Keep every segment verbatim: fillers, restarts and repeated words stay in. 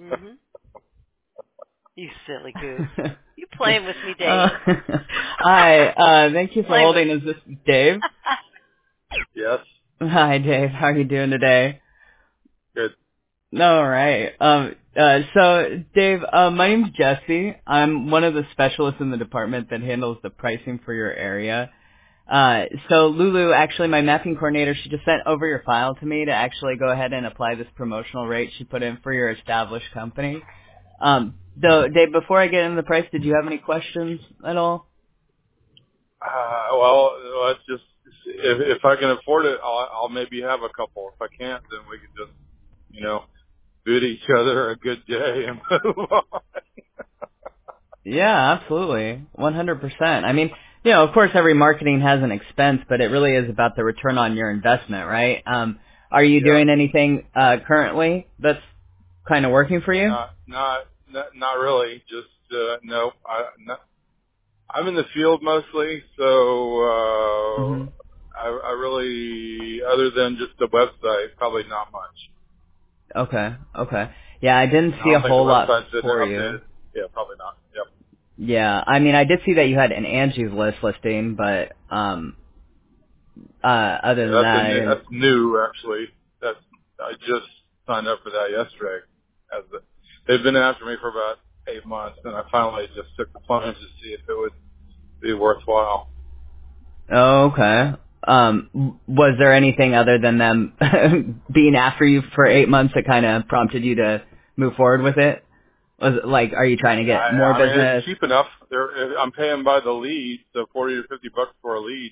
Mm-hmm. You silly goose. You playing with me, uh, Dave? hi. Uh, thank you for Playing with holding. Is this Dave? Yes. Hi, Dave. How are you doing today? Good. All right. Um. Uh. So, Dave. Uh. My name's Jesse. I'm one of the specialists in the department that handles the pricing for your area. Uh. So, Lulu, actually, my mapping coordinator, she just sent over your file to me to actually go ahead and apply this promotional rate she put in for your established company. Um. Though, Dave, before I get into the price, did you have any questions at all? Uh, well, let's just if if I can afford it, I'll, I'll maybe have a couple. If I can't, then we can just you know bid each other a good day and move on. Yeah, absolutely. one hundred percent. I mean, you know, of course every marketing has an expense, but it really is about the return on your investment, right? Um, are you Yeah. doing anything uh, currently that's kind of working for you? Not not not, not really. Just uh, no. I not, I'm in the field mostly, so uh, hmm I, I really, other than just the website, probably not much. Okay, okay. Yeah, I didn't And I see a don't think the whole lot website's been for you. updated. Yeah, probably not. Yep. Yeah, I mean, I did see that you had an Angie's List listing, but um, uh, other Yeah, than that's a that, I new, didn't. that's new actually. That's I just signed up for that yesterday. As the, they've been after me for about eight months, and I finally just took the plunge to see if it would be worthwhile. Oh, okay. Um, w- was there anything other than them being after you for eight months that kind of prompted you to move forward with it? Was it like, are you trying to get more I, I mean, it's business? cheap enough. They're, I'm paying by the lead, so forty or fifty bucks for a lead.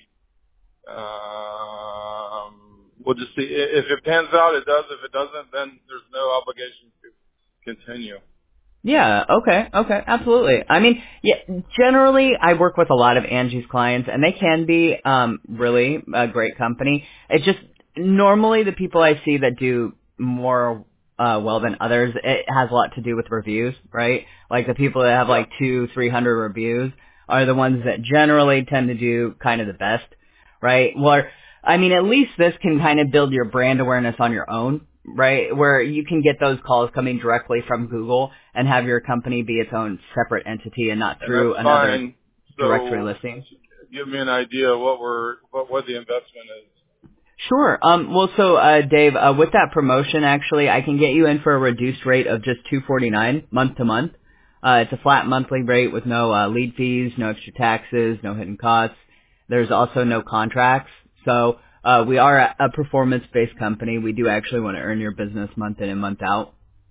Um, we'll just see if it pans out. It does. If it doesn't, then there's no obligation to continue. Yeah, okay, okay, absolutely. I mean, yeah, generally I work with a lot of Angie's clients and they can be, um, really a great company. It's just, normally the people I see that do more, uh, well than others, it has a lot to do with reviews, right? Like the people that have Yeah. like two, three hundred reviews are the ones that generally tend to do kind of the best, right? Well, I mean, at least this can kind of build your brand awareness on your own, right? Where you can get those calls coming directly from Google and have your company be its own separate entity and not And that's through another fine. directory So listing. give me an idea of what we're what what the investment is. Sure. Um, well, so uh, Dave, uh, with that promotion, actually, I can get you in for a reduced rate of just two forty nine month to month. Uh, it's a flat monthly rate with no uh, lead fees, no extra taxes, no hidden costs. There's also no contracts. So uh, we are a, a performance-based company. We do actually want to earn your business month in and month out.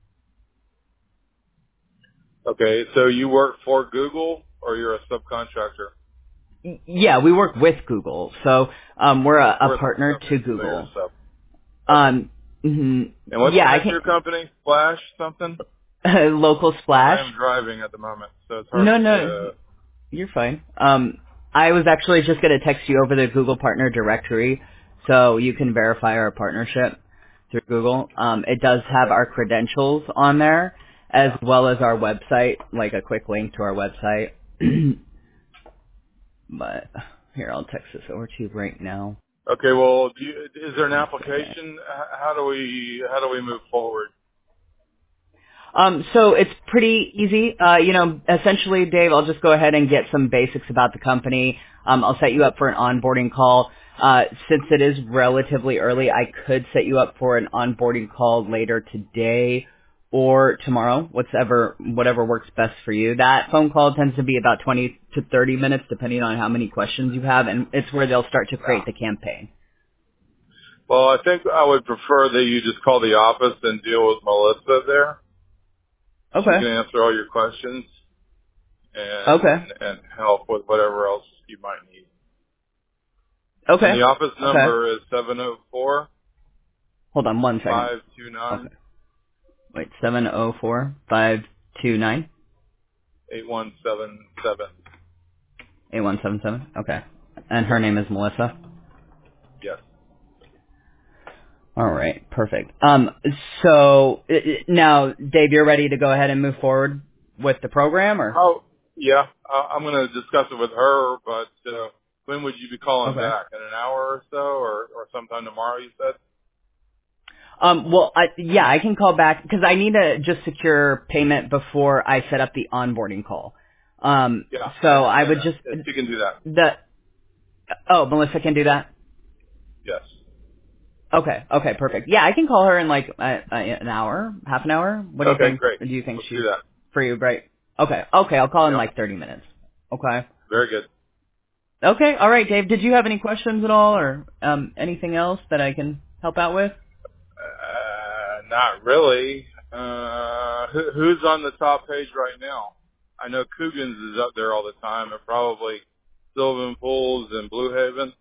Okay, so you work for Google or you're a subcontractor? Y- Yeah, we work with Google. So um, we're a, a With partner okay, to so you're a Google. sub. Okay. Um, mhm. And what's the Yeah, I name of your can. company? Flash something? Local I, I Splash. am driving at the moment, so it's hard No, for me no, to. you're fine. Um, I was actually just going to text you over the Google Partner Directory so you can verify our partnership through Google. Um, it does have Okay. our credentials on there as well as our website, like a quick link to our website. But here, I'll text this over to you right now. Okay. Well, do you, is there an One second. application? H- How do we how do we move forward? Um, so it's pretty easy. Uh, you know, essentially, Dave, I'll just go ahead and get some basics about the company. Um, I'll set you up for an onboarding call. Uh, since it is relatively early, I could set you up for an onboarding call later today or tomorrow, whatever whatever works best for you. That phone call tends to be about twenty to thirty minutes, depending on how many questions you have, and it's where they'll start to create the campaign. Well, I think I would prefer that you just call the office and deal with Melissa there. She Okay. can answer all your questions Okay. and and help with whatever else you might need. And Okay. the office Okay. number is seven zero four Hold on one second. five two Okay. nine Wait, seven oh four five two nine eight one seven seven. eight one seven seven. Okay. And her Yep. name is Melissa. Yes. All right, perfect. Um, so i- i- now, Dave, you're ready to go ahead and move forward with the program, or? Oh, yeah. I, I'm going to discuss it with her, but uh, when would you be calling Okay. back? In an hour or so, or or sometime tomorrow? You said. Um, well, I, yeah, I can call back because I need to just secure payment before I set up the onboarding call. Um, Yeah, so I I would understand just that. Yes, you can do that. the oh, Melissa can do that. Yes. Okay, okay, perfect. Yeah, I can call her in like uh, uh, an hour, half an hour. What do you Okay, think? great. Do you think Let's do she's that. free, right? Okay, okay, I'll call in Yep. like thirty minutes. Okay. Very good. Okay, all right, Dave. Did you have any questions at all, or um, anything else that I can help out with? Uh, not really. Uh, who, who's on the top page right now? I know Coogan's is up there all the time, and probably Sylvan Pools and Blue Haven.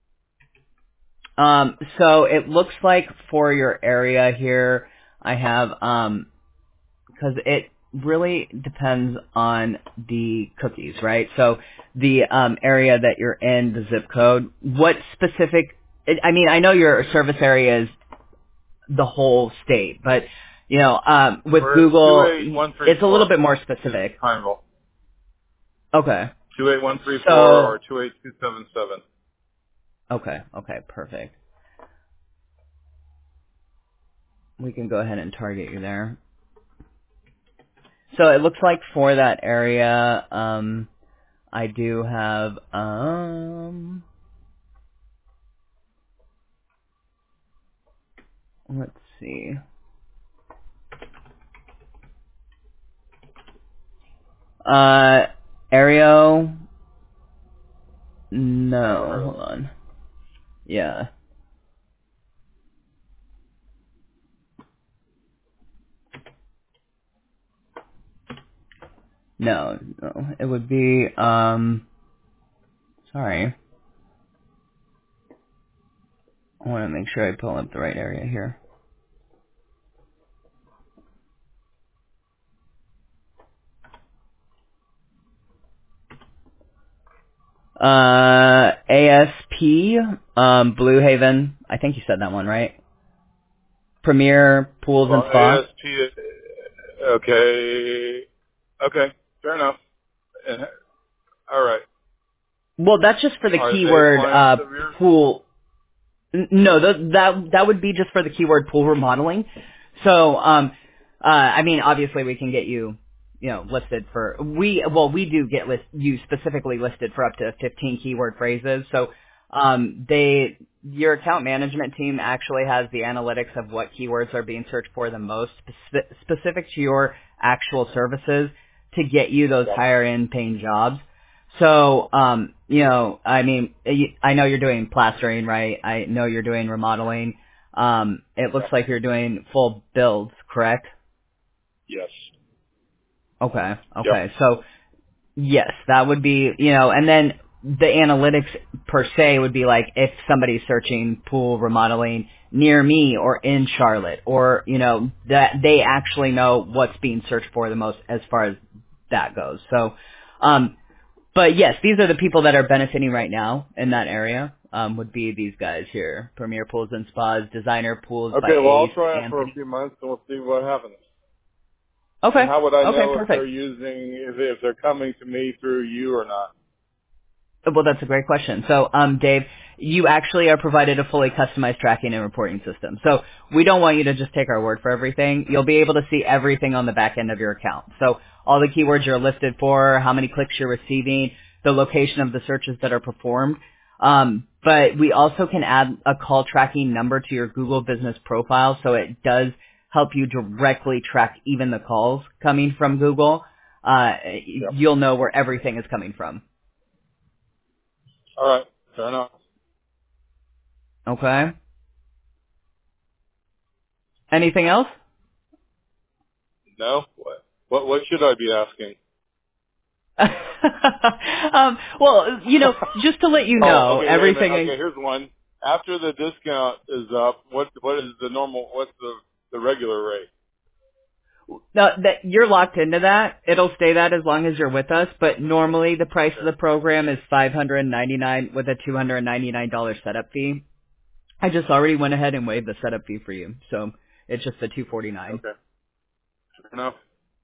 Um, so it looks like for your area here, I have um, because it really depends on the cookies, right? So the um, area that you're in, the zip code, what specific? I mean, I know your service area is the whole state, but you know, um, with We're at Google, it's a little two eight one three four bit more is specific. Pineville. Okay. two eight one three four So or two eight two seven seven. okay, okay, perfect. We can go ahead and target you there. So it looks like for that area, um, I do have, um, let's see, uh, Aereo, Never no, heard of hold them. on, yeah, no, no, it would be, um, sorry, I want to make sure I pull up the right area here. Uh, A S P, um, Blue Haven, I think you said that one, right? Premier Pools and Well, Spa. A S P. Okay. Okay. Fair enough. And, all right. Well, that's just for the Are they keyword clients uh, of yours? pool. N- No, th- that that would be just for the keyword pool remodeling. So, um, uh, I mean, obviously we can get you, you know, listed for we. Well, we do get list you specifically listed for up to fifteen keyword phrases. So, um, they your account management team actually has the analytics of what keywords are being searched for the most, spe- specific to your actual services, to get you those Yep. higher end paying jobs. So, um, you know, I mean, y- I know you're doing plastering, right? I know you're doing remodeling. Um, it looks Yep. like you're doing full builds, correct? Yes. Okay, Yep. okay. So, yes, that would be, you know, and then the analytics per se would be like if somebody's searching pool remodeling near me or in Charlotte, or, you know, that they actually know what's being searched for the most as far as that goes. So, um, But yes, these are the people that are benefiting right now in that area. Um, would be these guys here: Premier Pools and Spas, Designer Pools by Okay. Well, I'll Ace, try it for a Anthony. few months, and we'll see what happens. And Okay, how would I okay, know if they're perfect. using if, they, if they're coming to me through you or not? Well, that's a great question. So, um, Dave, you actually are provided a fully customized tracking and reporting system. So we don't want you to just take our word for everything. You'll be able to see everything on the back end of your account. So all the keywords you're listed for, how many clicks you're receiving, the location of the searches that are performed. Um, but we also can add a call tracking number to your Google business profile, so it does help you directly track even the calls coming from Google. Uh, Yep. you'll know where everything is coming from. All right. Fair enough. Okay. Anything else? No. What? What? What should I be asking? um, well, you know, just to let you Oh, know, okay. Wait a minute. everything. Okay, here's one. After the discount is up, what what is the normal? What's the the regular rate? No, that you're locked into that. It'll stay that as long as you're with us. But normally, the price of Okay. the program is five hundred ninety nine with a two hundred ninety nine dollar setup fee. I just already went ahead and waived the setup fee for you, so it's just the two forty nine. Okay. Fair enough.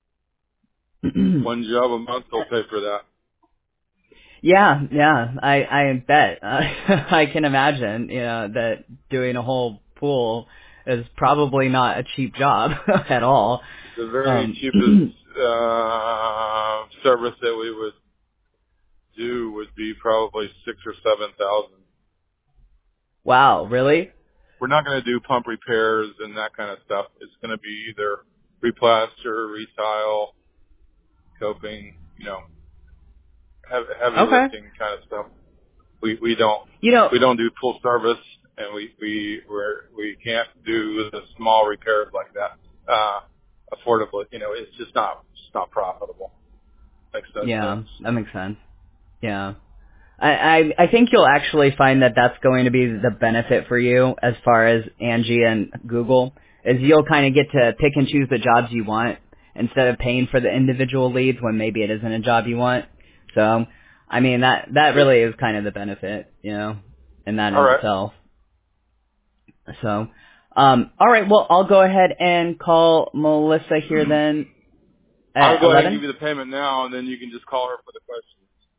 One job a month will pay for that. Yeah, yeah, I I bet. Uh, I can imagine, you know, that doing a whole pool is probably not a cheap job at all. The very Um, cheapest uh, service that we would do would be probably six or seven thousand. Wow, really? We're not going to do pump repairs and that kind of stuff. It's going to be either replaster, retile, coping, you know, heavy, heavy Okay. lifting kind of stuff. We we don't You know, we don't do full service, and we we we're, we can't do the small repairs like that uh, affordably. You know, it's just not it's not profitable. Makes no yeah, sense. that makes sense. Yeah. I, I I think you'll actually find that that's going to be the benefit for you as far as Angie and Google, is you'll kind of get to pick and choose the jobs you want instead of paying for the individual leads when maybe it isn't a job you want. So, I mean, that, that really is kind of the benefit, you know, in that All in right. itself. So, um, all right, well, I'll go ahead and call Melissa here then I'll at go ahead and give eleven. you the payment now, and then you can just call her for the questions.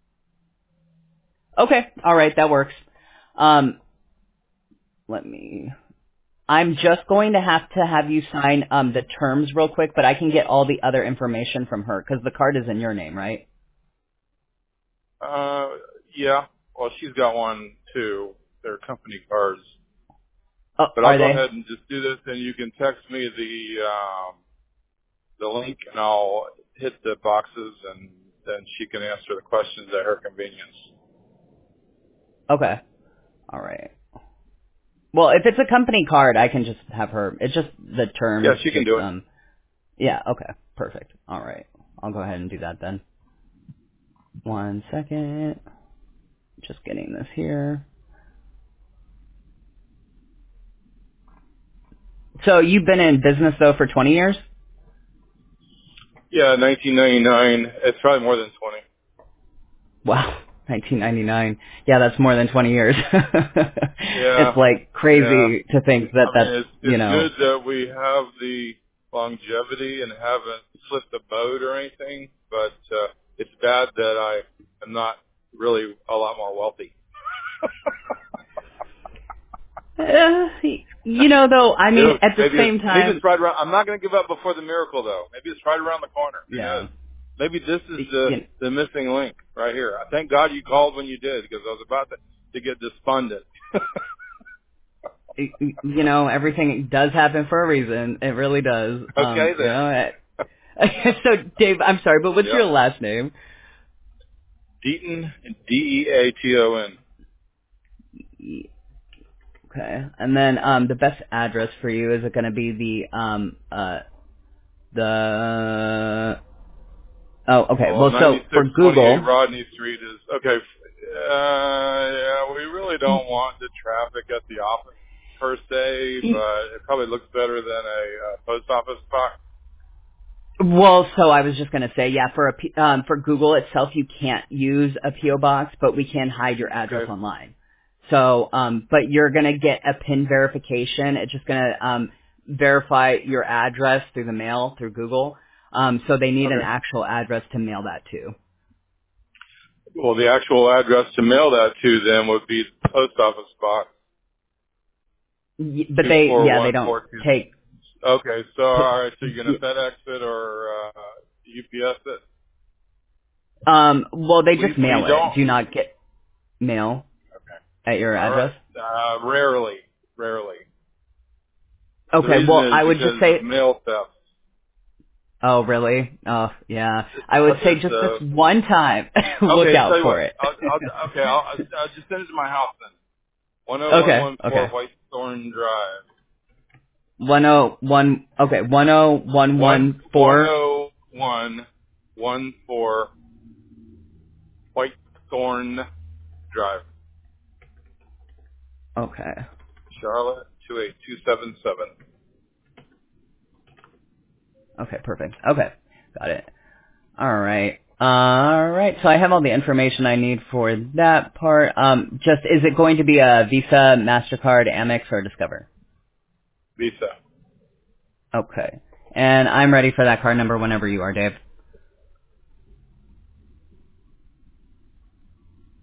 Okay, all right, that works. Um, let me... I'm just going to have to have you sign um, the terms real quick, but I can get all the other information from her because the card is in your name, right? Uh, yeah. Well, she's got one too. They're company cards. Oh, But I'll are go they? ahead and just do this, and you can text me the um, the link, and I'll hit the boxes, and then she can answer the questions at her convenience. Okay. All right. Well, if it's a company card, I can just have her. It's just the Yeah, terms. she can Just do it. um. Yeah. Okay. Perfect. All right. I'll go ahead and do that then. One second. Just getting this here. So you've been in business though for twenty years? Yeah, nineteen ninety-nine. It's probably more than twenty. Wow. nineteen ninety-nine. Yeah, that's more than twenty years. Yeah, It's like yeah. crazy to think that I mean, that's, it's you it's know. good that we have the longevity and haven't flipped the boat or anything, but uh, it's bad that I am not really a lot more wealthy. Uh, you know, though, I mean, Dude, at the maybe it's same maybe it's time, right around. I'm not going to give up before the miracle, though. Maybe it's right around the corner. Who yeah. knows? Maybe this is the You, the missing link right here. Thank God you called when you did, because I was about to to get despondent. you know, everything does happen for a reason. It really does. Um, Okay you know, then. it, so Dave, I'm sorry, but what's Yep. your last name? Deaton, D E A T O N. Okay. And then um the best address for you, is it going to be the um uh the Oh, okay. Well, Well, so for ninety-six twenty-eight Google, Rodney Street is okay. Uh, yeah, we really don't want the traffic at the office per se, but it probably looks better than a uh, post office box. well, so I was just going to say, yeah, for a P- um for Google itself, you can't use a P O box, but we can hide your address Okay. online. So, um, but you're going to get a PIN verification. It's just going to um verify your address through the mail through Google. Um, so they need an Okay. actual address to mail that to. Well, the actual address to mail that to them would be the post office box Y- But two they, four yeah, they one don't four two. take. Okay, so all right, so you're gonna P- FedEx it or uh, U P S it? um, well, they We just we mail it. don't. Do you not get mail Okay. at your All right. address? Uh, rarely, rarely. The Okay, reason well, is I would just because of say, mail theft. oh, really? Oh, yeah. I would say It's just this uh, one time, look okay. Tell out you for what, it. I'll, I'll okay. I'll, I'll just send it to my house then. One oh one Okay, one four okay. Whitethorn Drive. One oh one, okay, one oh one One one one four. oh one one four Whitethorn Drive, Okay, Charlotte two eight two seven seven. okay, perfect. Okay, got it. All right. All right, so I have all the information I need for that part. Um, just, is it going to be a Visa, MasterCard, Amex, or Discover? Visa. Okay. And I'm ready for that card number whenever you are, Dave.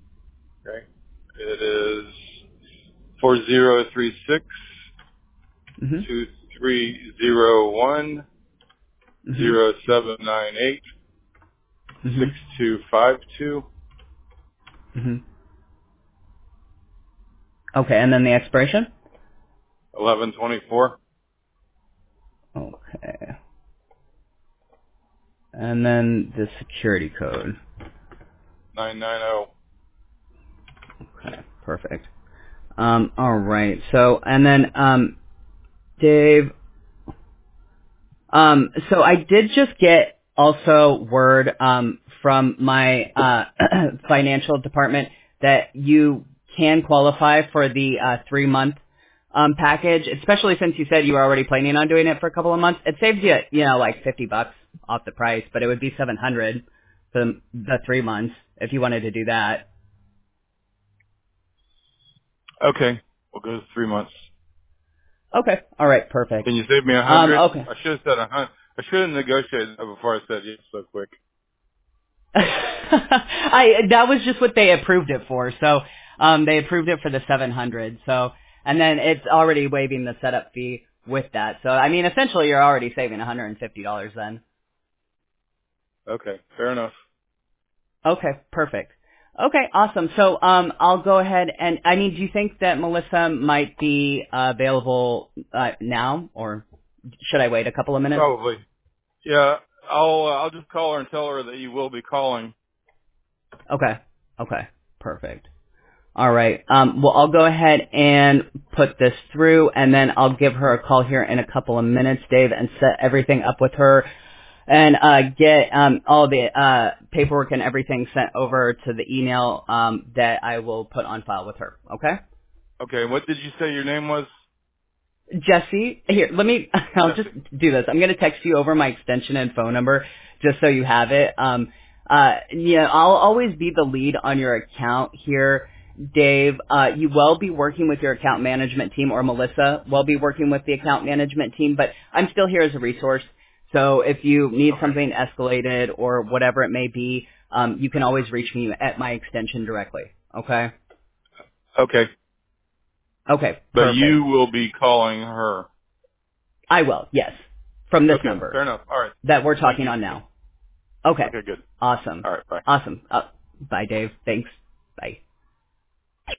Okay. It is four zero three six Mhm. two three zero one Mhm. zero seven nine eight Mhm. six two five two. Mhm. Okay, and then the expiration? eleven twenty-four. Okay. And then the security code. nine nine zero. Okay, perfect. Um, all right. So, and then, um, Dave, um, so I did just get also word, um, from my, uh, financial department that you can qualify for the, uh, three month, um, package, especially since you said you were already planning on doing it for a couple of months. It saves you, you know, like fifty bucks off the price, but it would be seven hundred for the three months if you wanted to do that. Okay. We'll go to three months. Okay. All right. Perfect. Can you save me a Um, hundred? okay. I should have said a hundred. I should have negotiated that before I said yes so quick. I that was just what they approved it for. So um, they approved it for the seven hundred. So and then it's already waiving the setup fee with that. So I mean, essentially, you're already saving one hundred fifty dollars then. Okay. Fair enough. Okay, perfect. Okay, awesome. So um, I'll go ahead and I mean, do you think that Melissa might be uh, available uh, now, or should I wait a couple of minutes? Probably. Yeah. I'll uh, I'll just call her and tell her that you will be calling. Okay. Okay. Perfect. All right. Um, well, I'll go ahead and put this through, and then I'll give her a call here in a couple of minutes, Dave, and set everything up with her, and uh, get um, all the uh, paperwork and everything sent over to the email um, that I will put on file with her. Okay? Okay. What did you say your name was? Jesse, here, let me, I'll just Jesse. do this. I'm going to text you over my extension and phone number just so you have it. Um, uh, yeah, I'll always be the lead on your account here, Dave. Uh, you will be working with your account management team, or Melissa will be working with the account management team, but I'm still here as a resource. So if you need Okay. something escalated or whatever it may be, um, you can always reach me at my extension directly. Okay? Okay. Okay, But perfect. you will be calling her. I will, yes, from this Okay. number Fair enough. All right. that we're Thank talking you. on now. Okay. Okay. Good. Awesome. All right. Bye. Awesome. Uh, bye, Dave. Thanks. Bye.